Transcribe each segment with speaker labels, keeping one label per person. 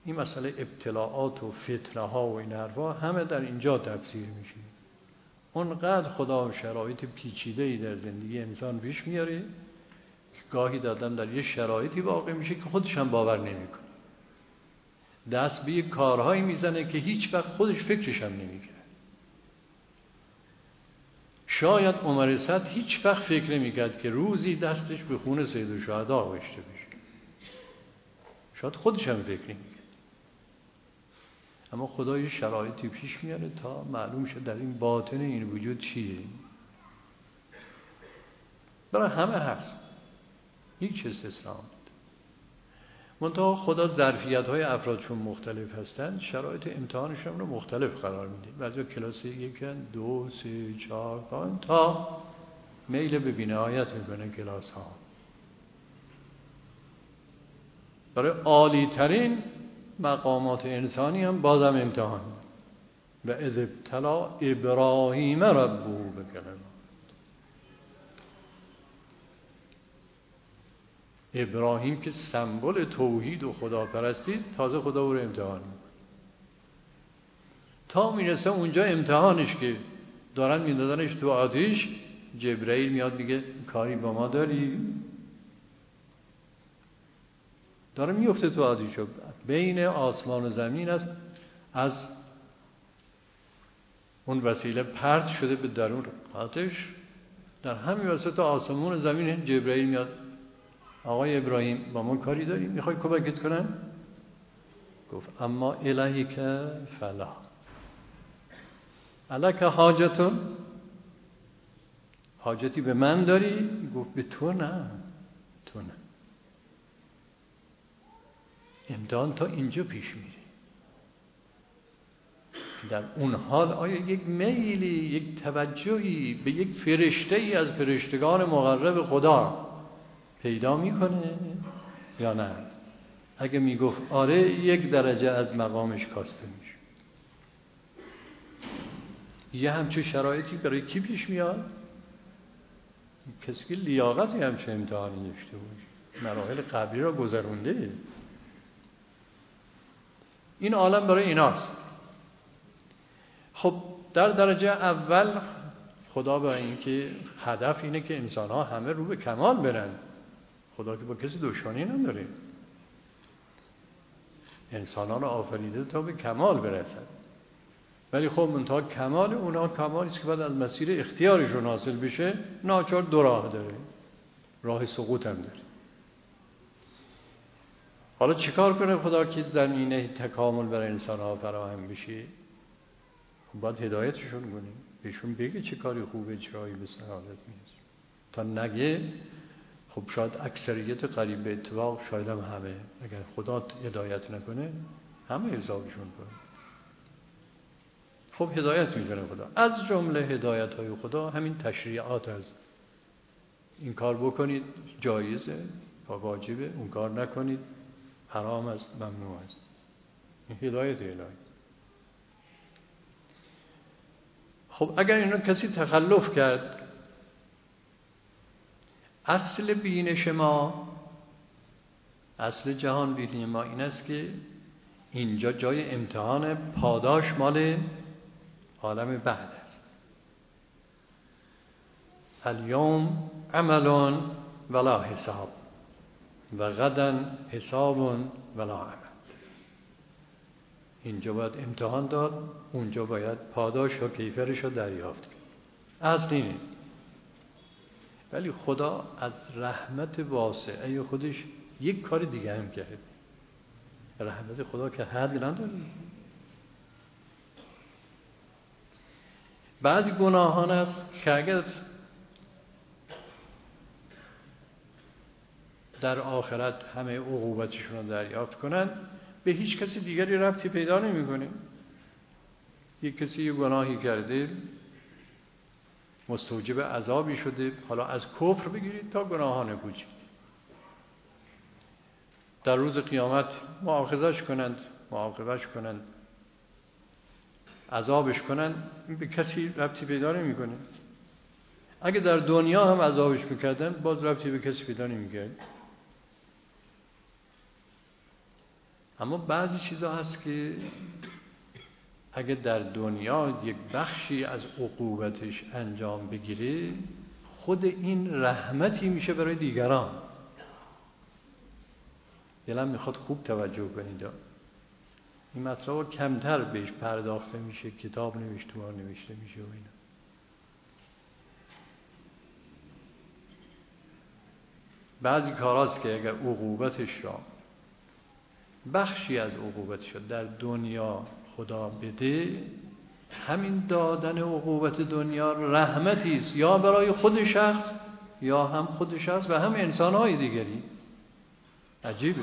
Speaker 1: این مسئله ابتلاعات و فتنه ها و این حرفا همه در اینجا تفسیر میشه. اونقدر خدا شرایط پیچیده‌ای در زندگی انسان پیش میاره که گاهی دادن در یه شرایطی واقع میشه که خودش هم باور نمیکنه. دست به یه کارهایی میزنه که هیچ وقت خودش فکرش هم نمیکنه. شاید عمر صد هیچ وقت فکر نمیکرد که روزی دستش به خون سید الشهدا آغشته بشه. شاید خودش هم فکر نمیکرد. اما خدا یه شرایطی پیش میاره تا معلوم شد در این باطن این وجود چیه. برای همه هست، هیچ استثناء نیست. منتها خدا ظرفیت‌های افرادشون مختلف هستند، شرایط امتحانشون رو مختلف قرار میده. بعضی کلاس 1 2 3 4 5 تا میل به بی‌نهایت میکنه کلاس ها. برای عالی ترین مقامات انسانی هم بازم امتحان. و اذ ابتلی ابراهیم ربه بکلمات. ابراهیم که سمبل توحید و خداپرستی، تازه خدا او رو امتحان میکنه تا میرسه اونجا امتحانش که دارن میندازنش تو آتش. جبرئیل میاد میگه کاری با ما داری؟ داره میفته تو آتش. بین آسمان و زمین است، از اون وسیله پرت شده به درون آتش. در همین وسط آسمان و زمین جبرئیل میاد آقای ابراهیم با ما کاری داری؟ میخوای کمکت کنم؟ گفت اما الیک فلا الک حاجتون، حاجتی به من داری؟ گفت به تو نه، تو نه. امتحان تا اینجا پیش میره. در اون حال آیا یک میلی، یک توجهی به یک فرشته ای از فرشتگان مقرب خدا پیدا میکنه یا نه؟ اگه میگفت آره، 1 درجه از مقامش کاسته میشه. یه همچه شرایطی برای کی پیش میاد؟ کسی که لیاقتی همچه امتحانی داشته باشه، مراحل قبلی را گذرونده. این عالم برای ایناست. خب در درجه اول خدا برای اینکه هدف اینه که انسان‌ها همه رو به کمال برن. خدا که با کسی دشمنی نداره. انسان‌ها رو آفریده تا به کمال برسن. ولی خب منتها کمال اونها کمالی است که بعد از مسیر اختیارشون حاصل بشه. ناچار 2 راه داره، راه سقوط هم داره. حالا چیکار کنه خدا که زمینه تکامل برای انسان‌ها فراهم بشه؟ باید هدایتشون کنیم، بهشون بگه چه کاری خوبه، چه کاری به سعادت میرسه. تا نگه خب شاید اکثریت قریب به اتفاق، شاید هم همه، اگر خدا هدایت نکنه همه حسابشون کنه. خب هدایت میکنه خدا. از جمله هدایت‌های خدا همین تشریعات هست. این کار بکنید جایزه و واجبه، اون کار نکنید حرام است، ممنوع است. این هدایت الهی. خب اگر اینو کسی تخلف کرد، اصل بینش ما، اصل جهان بینی ما این است که اینجا جای امتحان، پاداش مال عالم بعد است. الیوم عمل ولا حساب و غدا حساب ولا عمل. اینجا باید امتحان داد، اونجا باید پاداش و کیفرش رو دریافت کرد. اصل اینه. ولی خدا از رحمت واسعه خودش یک کار دیگه هم کرد. رحمت خدا که حد نداره. بعضی گناهان است که اگر در آخرت همه عقوبتشون رو دریافت کنن، به هیچ کسی دیگری ربطی پیدا نمی‌کنه. یک کسی یه گناهی کرده، مستوجب عذابی شده، حالا از کفر بگیرید تا گناهان کوچک، در روز قیامت مؤاخذش کنند، عذابش کنند، به کسی ربطی پیدا نمی‌کنه. اگه در دنیا هم عذابش می‌کردن، باز ربطی به کسی پیدا نمی‌کرد. اما بعضی چیزا هست که اگه در دنیا یک بخشی از عقوبتش انجام بگیره، خود این رحمتی میشه برای دیگران. دلم میخواد خوب توجه کنید. این مطلب کمتر بهش پرداخته میشه، کتاب نوشته میشه و اینا. بعضی کاراست که اگر عقوبتش را، بخشی از عقوبتش را در دنیا خدا بده، همین دادن عقوبت دنیا رحمتی است، یا برای خود شخص، یا هم خود شخص و هم انسان‌های دیگری. عجیبه.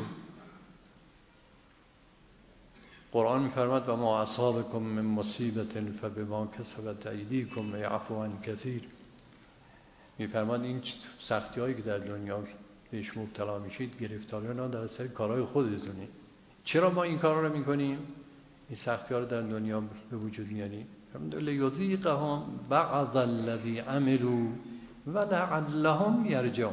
Speaker 1: قرآن می‌فرماید و ما اصابکم من مصیبت فبما کسبت ایدیکم و یعفو عن کثیر. می‌فرماید این سختی‌هایی که در دنیا بهش مبتلا میشید، گرفتاری‌ها در اثر کارهای خودتونه. چرا ما این کارا رو می‌کنیم؟ این سختی‌ها رو در دنیا به وجود میاریم لیذیقهم بعض الذی عملوا ولعلهم یرجعون.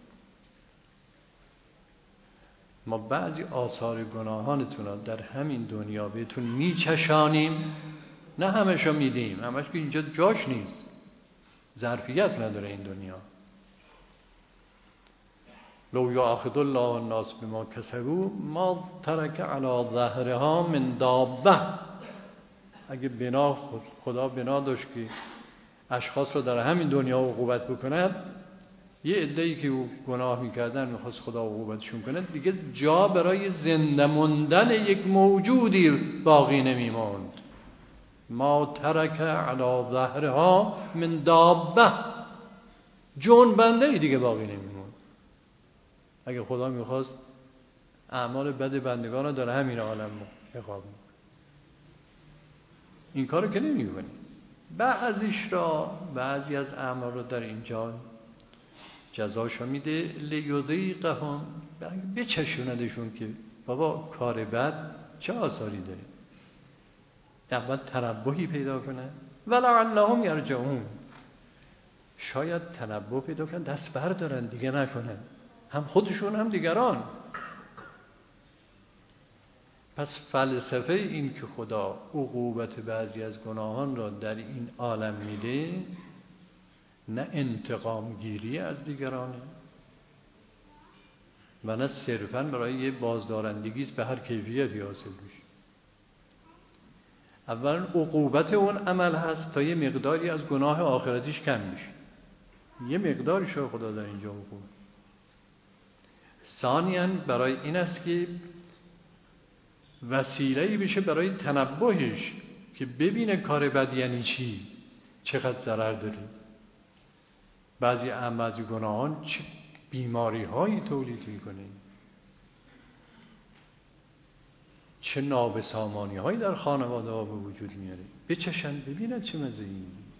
Speaker 1: ما بعضی آثار گناهانتون رو در همین دنیا بهتون میچشانیم، نه همشو میدیم، همش که اینجا جاش نیست، ظرفیت نداره این دنیا. لو یؤاخذ الله الناس بما کسبوا ما ترک علی ظهرها من دابه. اگه خدا بنا داشت که اشخاص رو در همین دنیا عقوبت بکند، یه عده‌ای که گناه میکردن میخواست خدا عقوبتشون کنه، دیگه جا برای زنده موندن یک موجودی باقی نمیموند. ما ترک علی ظهرها من دابه، جون بنده دیگه باقی نمیموند. اگه خدا میخواست اعمال بد بندگان رو در همین عالم عقاب میکنه، این کارو که نمیکنه. بعضی از اعمال رو در اینجا جزاشو میده لیذیقهم، بچشوندشون که بابا کار بد چه آثاری داره، اول تنبهی پیدا کنن ولعلهم یرجعون، شاید تنبه پیدا کنن دست بردارن دیگه نکنن، هم خودشون هم دیگران. پس فلسفه این که خدا عقوبت بعضی از گناهان را در این عالم میده، نه انتقام گیری از دیگرانه و نه صرفاً برای یه بازدارندگی است به هر کیفیتی حاصل میشه. اولا عقوبت اون عمل هست تا یه مقداری از گناه آخرتیش کم میشه، یه مقداری شو خدا در اینجا عقوبت. ثانیاً برای این است که وسیله‌ای بشه برای تنبهش که ببینه کار بد یعنی چی، چقدر ضرر داره. بعضی گناهان چه بیماری‌هایی تولید می‌کنه، چه نابسامانی‌هایی در خانواده‌ها به وجود میاره. بچشن ببینن چه مزه‌ای.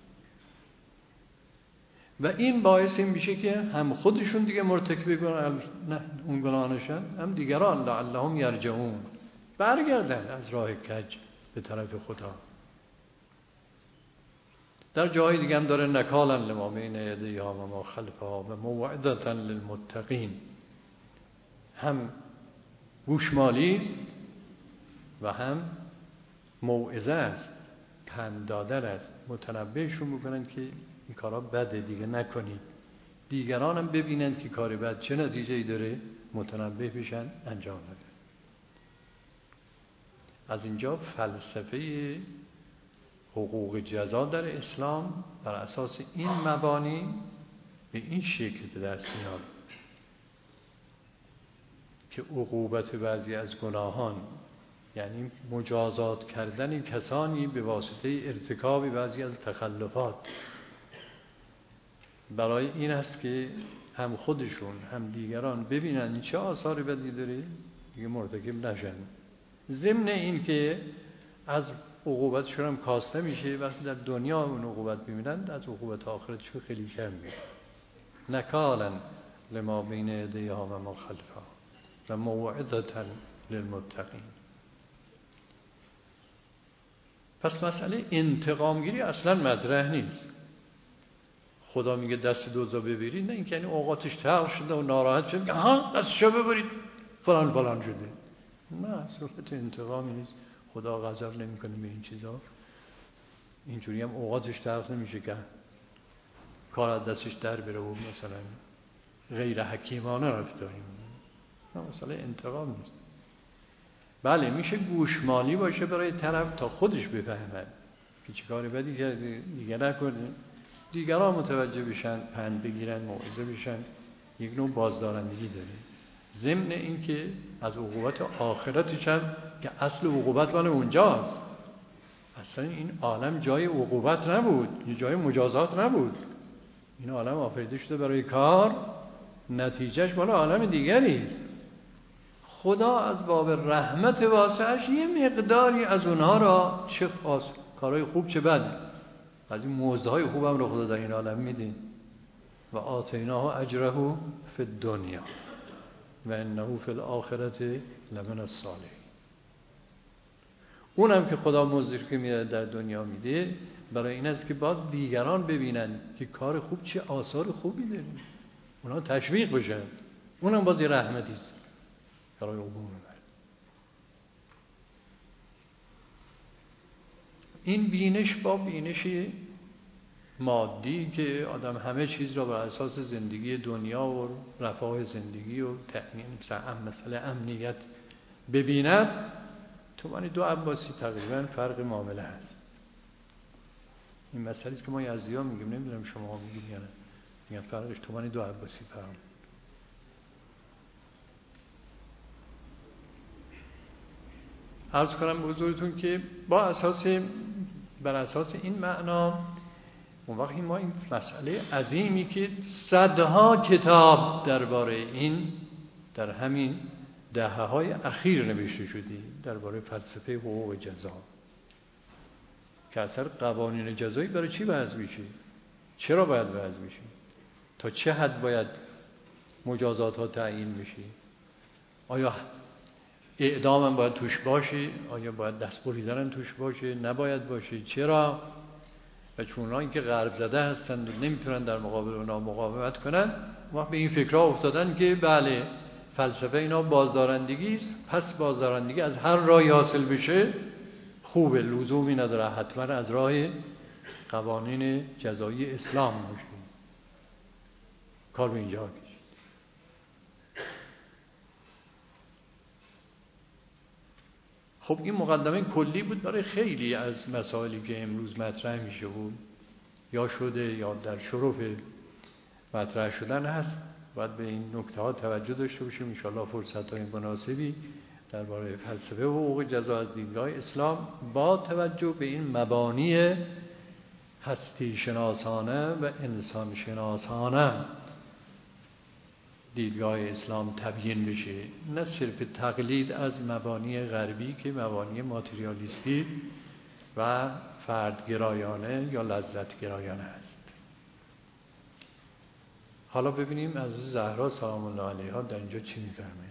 Speaker 1: و این باعث این میشه که هم خودشون دیگه مرتکب اون گناه نشن، هم دیگران لعلهم یرجعون، برگردن از راه کج به طرف خدا. در جاهای دیگه هم داره نکالا لما بین یدیها و ما خلفها و موعظة للمتقین، هم گوشمالی است و هم موعظه است، پند دادن است، متنبهشون بکنن که این کارا بده دیگه نکنید، دیگران هم ببینن که کار بد چه نتیجه‌ای داره، متنبه بشن انجام بدن. از اینجا فلسفه حقوق جزا در اسلام بر اساس این مبانی به این شکل به دست میاد که عقوبت بعضی از گناهان یعنی مجازات کردن کسانی به واسطه ارتکاب بعضی از تخلفات، برای این است که هم خودشون هم دیگران ببینن چه آثار بدی داره، دیگه مرتکب نشن. ضمن این که از عقوبتشون هم کاسته میشه، وقتی در دنیا اون عقوبت ببینن، از عقوبت آخرتشون خیلی کم میشه. نکالا لما بین یدیها و ما خلفها و موعظة للمتقین. پس مسئله انتقامگیری اصلا مطرح نیست. خدا میگه دست دوزا ببرید، نه اینکه یعنی اوقاتش تلخ شده و ناراحت شده میگه ها دستشو ببرید فلان فلان شده، نه، صورت انتقام نیست. خدا غضب نمیکنه به این چیزا. اینجوری هم اوقاتش تلخ نمیشه که کار از دستش در بره و مثلا غیر حکیمانه رفتاری نه، مثلا انتقام نیست. بله میشه گوشمالی باشه برای طرف تا خودش بفهمد که چه کار بدی کرده، دیگه نکنه، دیگران متوجه بشن، پند بگیرن، موعظه بشن، یک نوع بازدارندگی داره. ضمن این که از عقوبت آخرتش هم که اصل عقوبت مال اونجاست. اصلا این عالم جای عقوبت نبود، یه جای مجازات نبود. این عالم آفریده شده برای کار، نتیجهش مال عالم دیگری است. خدا از باب رحمت واسعش یه مقداری از اونها را، چه کارهای خوب چه بد، از این موزهای خوب هم رو خدا در این عالم میده. و آتیناه اجره فی الدنیا و انه فی الاخرة لمن الصالحین. اونم که خدا مزدی که میده در دنیا میده برای این است که باز دیگران ببینن که کار خوب چه آثار خوبی داره، اونا تشویق بشن. اونم باز یه رحمتی است برای عموم. این بینش با بینش مادی که آدم همه چیز را بر اساس زندگی دنیا و رفاه زندگی و تأمین مثلا امنیت ببیند، تومانی دو عباسی تقریبا فرق معامله هست. این مسئله است که ما یزدی‌ها میگیم، نمیدونم شما میگید یا نه، میگن فرقش تومانی دو عباسی فرق. عرض کنم به حضورتون که بر اساس این معنا اون وقتی ما این مسئله عظیمی که صدها کتاب درباره این در همین دهه‌های اخیر نوشته شده درباره فلسفه حقوق جزا، که اثر قوانین جزایی برای چی وضع میشه، چرا باید وضع میشه، تا چه حد باید مجازات ها تعیین بشه، آیا اعدام هم باید توش باشه، آیا باید دست بریدن هم توش باشه، نباید باشه، چرا؟ و چون اونایی که غرب زده هستند و نمیتونن در مقابل اونا مقاومت کنن، وقت به این فکرها افتادن که بله فلسفه اینا بازدارندگی است، پس بازدارندگی از هر راهی حاصل بشه خوبه، لزومی نداره حتما از راه قوانین جزایی اسلام باشه. کار به اینجا کشید. خب این مقدمه کلی بود برای خیلی از مسائلی که امروز مطرح میشه بود، یا شده یا در شرف مطرح شدن هست. باید به این نکته ها توجه داشته باشیم. ان شاءالله فرصت های مناسبی درباره فلسفه و حقوق جزا از دیدگاه اسلام با توجه به این مبانی هستی شناسانه و انسان شناسانه دیدگاه اسلام تبیین بشه، نه صرف تقلید از مبانی غربی که مبانی ماتریالیستی و فردگرایانه یا لذتگرایانه است. حالا ببینیم از زهرا سلام الله علیها در اینجا چی میفرمه.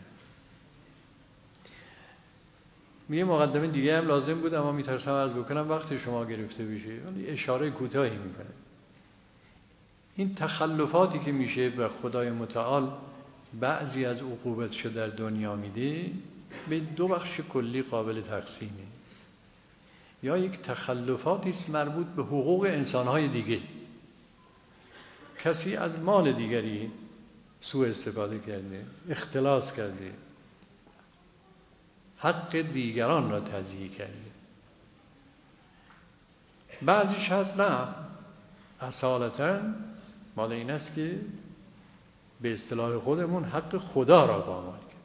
Speaker 1: یه مقدمه دیگه هم لازم بود اما میترسم عرض بکنم وقت شما گرفته بشه، ولی اشاره کوتاهی میکنه. این تخلفاتی که میشه به خدای متعال بعضی از عقوبتشو در دنیا میده به دو بخش کلی قابل تقسیمه. یا یک تخلفاتی است مربوط به حقوق انسانهای دیگه، کسی از مال دیگری سوء استفاده کرده، اختلاس کرده، حق دیگران را تضییع کرده. بعضیش هست نه، اصالتاً مال این است که به اصطلاح خودمون حق خدا را پامال کرد،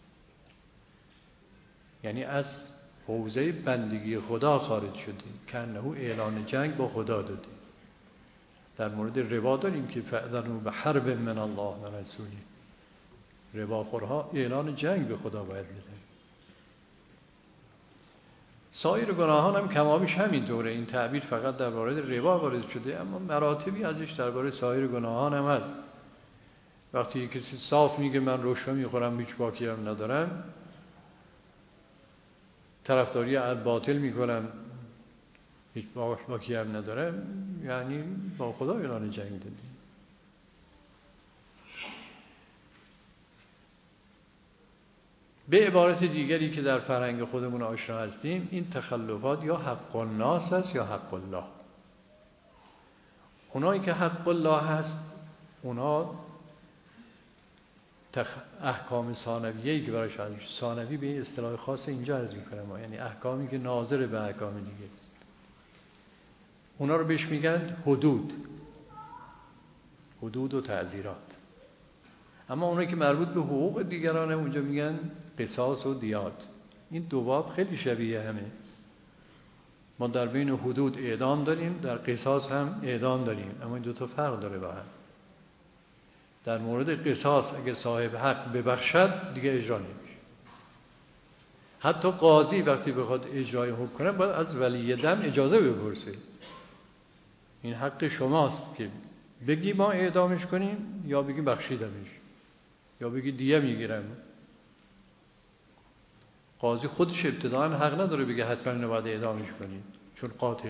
Speaker 1: یعنی از حوزه بندگی خدا خارج شده، که انه اعلان جنگ با خدا داده. در مورد ربا داریم که فأذنوا بحرب من الله و رسوله، رباخورها اعلان جنگ به خدا باید بدن. سایر گناهان هم کمابیش همینطوره. این تعبیر فقط در مورد ربا وارد شده، اما مراتبی ازش درباره سایر گناهان هم هست. وقتی کسی صاف میگه من رشوه میخورم هیچ باکی هم ندارم، طرفداری باطل میکنم هیچ باکی هم ندارم، یعنی با خدا اعلان جنگ دادی. به عبارت دیگری که در فرهنگ خودمون آشنا هستیم، این تخلفات یا حق الناس است یا حق الله. اونایی که حق الله هست، اونا احکام ثانویه‌ای که براش هست، ثانوی به اصطلاح خاص اینجا عرض می‌کنم، یعنی احکامی که ناظر به احکام دیگه است، اونا رو بهش میگن حدود و تعزیرات. اما اونایی که مربوط به حقوق دیگرانه، اونجا میگن قصاص و دیات. این دو باب خیلی شبیه همه. ما در بین حدود اعدام داریم، در قصاص هم اعدام داریم، اما این دو تا فرق داره با هم. در مورد قصاص اگه صاحب حق ببخشد دیگه اجرا نمیشه. حتی قاضی وقتی بخواد اجرای حکم کنه باید از ولی دم اجازه بپرسه. این حق شماست که بگی ما اعدامش کنیم یا بگی بخشیدمش یا بگی دیه میگیرم. قاضی خودش ابتداء حق نداره بگه حتما اینو باید اعدامش کنید، چون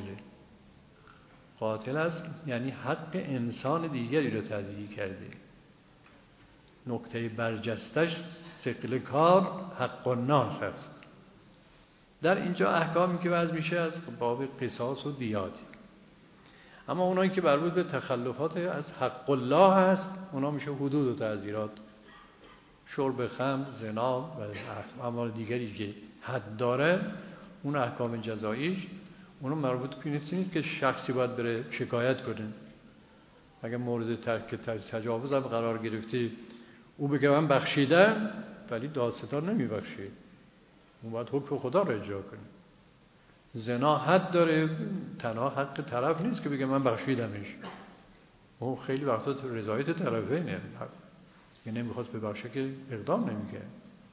Speaker 1: قاتل است، یعنی حق انسان دیگری رو تضییع کرده. نکته برجستش ثقل کار حق الناس است. در اینجا احکامی که وضع میشه از باب قصاص و دیات. اما اونایی که مربوط به تخلفات از حق الله هست، اونا میشه حدود و تعزیرات. شرب خمر، زنا و اعمال دیگری که حد داره، اون احکام جزاییش، اونو مربوط به نیست که شخصی باید بره شکایت کنه. اگه مورد ترک تجاوز هم قرار گرفتی، او بگه من بخشیدم، ولی دادستان نمیبخشه، اون باید حکم خدا رو اجرا کنه. زنا حد داره، تنها حق طرف نیست که بگه من بخشیدمش، او خیلی وقتا رضایت طرفینه، یعنی نمیخواست ببخشه که اقدام نمیکنه.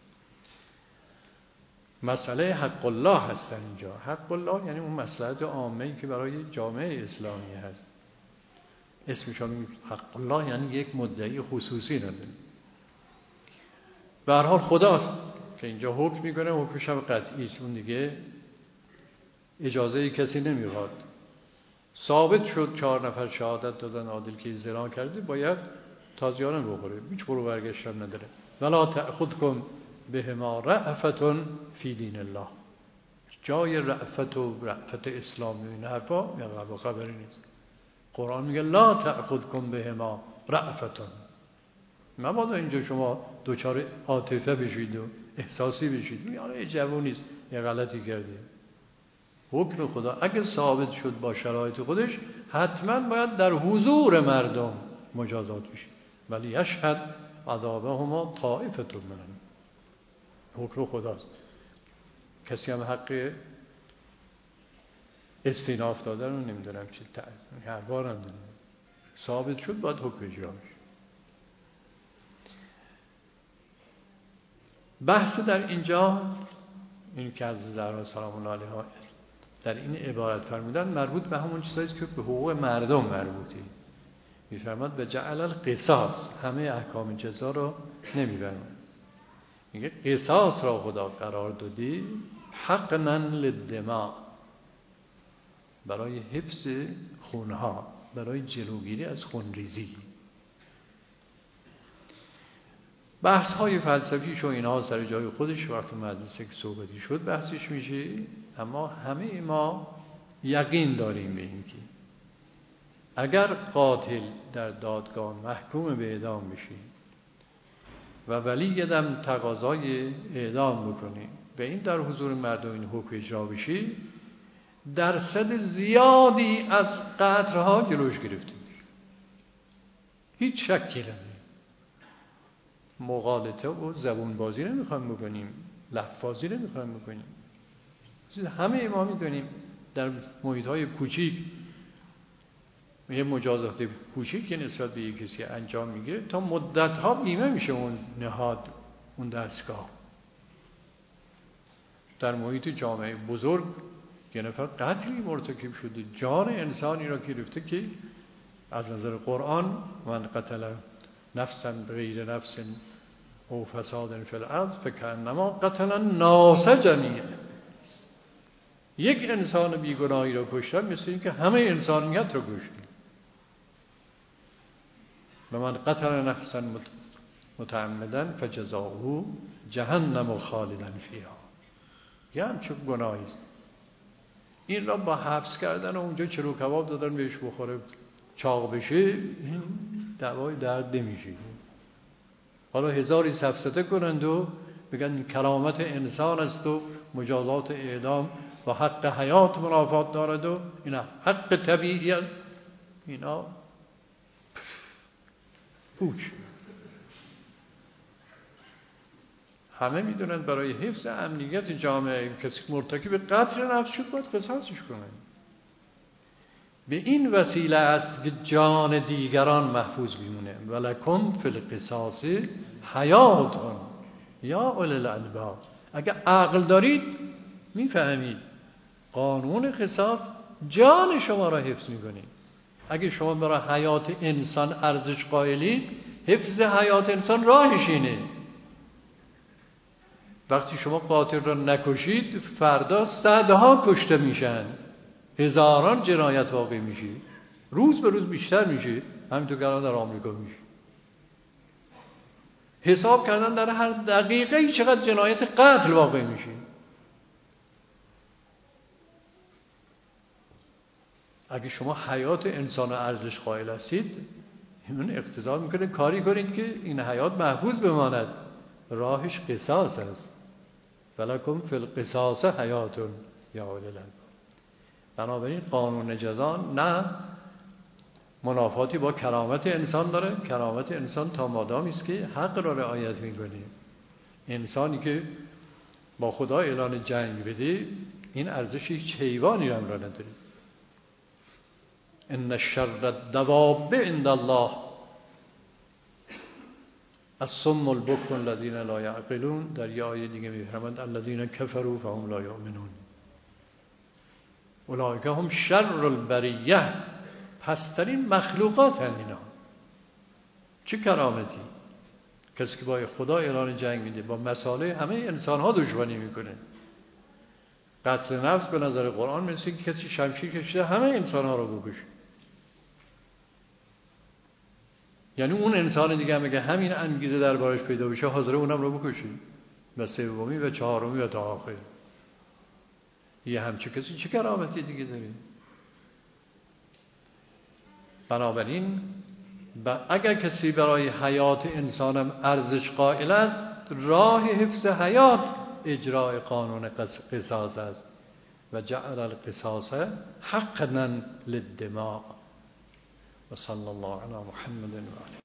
Speaker 1: مسئله حق الله هست اینجا. حق الله یعنی اون مصلحت عامه‌ای که برای جامعه اسلامی هست. اسمشون حق الله یعنی یک مدعی خصوصی نداره. به هر حال خداست که اینجا حکم میکنه، حکمش هم قطعی است، اون دیگه اجازه کسی نمیخواد. ثابت شد 4 نفر شهادت دادن عادل که زنا کرده، باید تازیانه بخوره، هیچ برو برگشت هم نداره. ولا تأخذکم بهما رأفة فی دین الله. جای رأفت اسلامی این حرفا یا خبری نیست. قرآن میگه لا تأخذکم بهما رأفة. مبادا اینجا شما دوچار عاطفه بشید و احساسی بشید، یعنی جوونیست یه غلطی کرده. حکم خدا اگه ثابت شد با شرایط خودش، حتما باید در حضور مردم مجازات بشه. ولی یشهد عذابهما طائفة منهم. حکم خداست. کسی هم حق استیناف دادن رو نمیدونم چی هر بار هم داریم. ثابت شد باید حکم اجرا بشه. بحث در اینجا این که از زهرا سلام الله علیها در این عبارت فرمودن مربوط به همون چیزایی که به حقوق مردم مربوطی. میفرماد به جعل القصاص، همه احکام جزا رو نمیبرند. میگه قصاص را خدا قرار دادی حقنا للدماء، برای حفظ خونها، برای جلوگیری از خونریزی. بحث های فلسفیش و اینها سر جای خودش وقتی مدرسه که صحبتی شد بحثش میشه. اما همه ما یقین داریم به این که اگر قاتل در دادگاه محکوم به اعدام بشه و ولی دم تقاضای اعدام بکنه و این در حضور مردم این حکم اجرا بشه، درصد زیادی از قتل‌ها جلوش گرفته میشه. هیچ شکی نمیشه. مغالطه و زبون بازی نمیخوایم بکنیم، لفظی نمیخوایم بکنیم. همه ما میدونیم در محیط‌های کوچیک یه مجازات کوچیک که نسبت به یک کسی انجام میگیره تا مدت‌ها بیمه میشه اون نهاد، اون دستگاه. در محیط جامعه بزرگ یه نفر قتلی مرتکب شده، جان انسانی را گرفته که از نظر قرآن من قتل نفسا بغیر نفس او فساد فی الارض فکأنما قتل الناس جمیعا. یک انسان بیگناهی را کشتن مثل این که همه انسانیت را کشتن. و من قتل نفسا متعمدا فجزاؤه جهنم خالدا فیها. یه همچون گناهی است. این را با حبس کردن و اونجا چلو کباب دادن بهش بخوره چاق بشه، این دوای درد نمیشه. حالا هزاری سفسطه کنند و بگن کرامت انسان است و مجازات اعدام و حق حیات منافات دارد و اینا حق طبیعی است، اینا پوچ. همه میدونند برای حفظ امنیت جامعه کسی مرتکب قتل نفس شد باید قصاصش کنند. به این وسیله است که جان دیگران محفوظ میمونه. ولکم فی القصاص حیات یا اولی الالباب. اگر عقل دارید میفهمید قانون قصاص جان شما را حفظ میکنه. اگه شما برای حیات انسان ارزش قائلید، حفظ حیات انسان راهش اینه. وقتی شما قاتل را نکشید، فردا صدها کشته میشن، هزاران جنایت واقع میشه، روز به روز بیشتر میشه. همینطور که الان در آمریکا میشه. حساب کردن در هر دقیقه چقدر جنایت قتل واقع میشه. اگه شما حیات انسان ارزش قائل هستید، این اقتضا میکنه کاری کنید که این حیات محفوظ بماند. راهش قصاص است. ولکم فی القصاص حیات یا اولی الالباب. بنابراین قانون جزا نه منافاتی با کرامت انسان داره. کرامت انسان تا مادامی است که حق را رعایت میکنه. انسانی که با خدا اعلان جنگ بده، این ارزش هیچ حیوانی را نداره. ان شر الدواب عند الله الصم البکم الذین لا یعقلون. در یه آیه دیگه میفرماند الذین کفروا فهم لا یؤمنون اولئک هم شر البریه. پسترین مخلوقات هستند اینا. چه کرامتی؟ کسی که با خدا اعلان جنگ میده، با مصالح همه انسان ها دشمنی میکنه. قتل نفس به نظر قرآن مثل که کسی شمشیر کشیده همه انسان ها رو بکشه. یعنی اون انسان دیگه هم اگه همین انگیزه دربارش پیدا بشه، حاضر اونم رو بکشه، و سومی و چهارمی و تا آخر. یه همچه کسی چه کرامتی دیگه داره؟ بنابراین اگر کسی برای حیات انسانم ارزش قائل است، راه حفظ حیات اجرای قانون قصاص است. و جعل القصاص حقنا للدماء. و صلی الله علی محمد و آله.